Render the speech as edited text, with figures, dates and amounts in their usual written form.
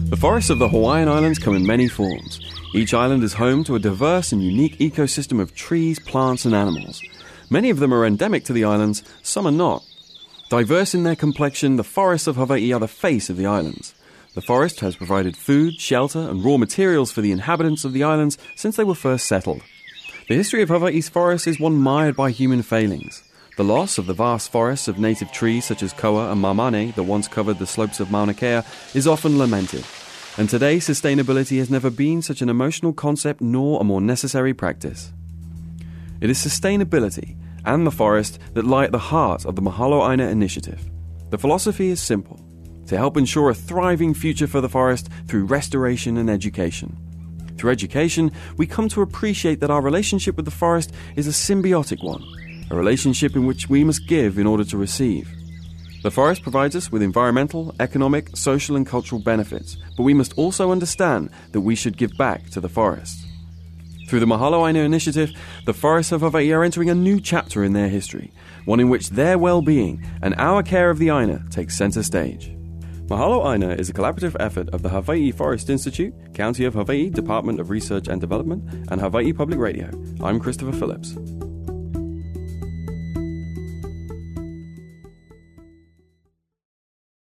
The forests of the Hawaiian Islands come in many forms. Each island is home to a diverse and unique ecosystem of trees, plants and animals. Many of them are endemic to the islands, some are not. Diverse in their complexion, the forests of Hawaii are the face of the islands. The forest has provided food, shelter and raw materials for the inhabitants of the islands since they were first settled. The history of Hawaii's forests is one mired by human failings. The loss of the vast forests of native trees such as koa and mamane that once covered the slopes of Mauna Kea is often lamented. And today, sustainability has never been such an emotional concept nor a more necessary practice. It is sustainability and the forest that lie at the heart of the Mahalo Aina initiative. The philosophy is simple: to help ensure a thriving future for the forest through restoration and education. Through education, we come to appreciate that our relationship with the forest is a symbiotic one, a relationship in which we must give in order to receive. The forest provides us with environmental, economic, social and cultural benefits, but we must also understand that we should give back to the forest. Through the Mahalo Aina initiative, the forests of Hawaii are entering a new chapter in their history, one in which their well-being and our care of the Aina takes centre stage. Mahalo Aina is a collaborative effort of the Hawaii Forest Institute, County of Hawaii Department of Research and Development, and Hawaii Public Radio. I'm Christopher Phillips.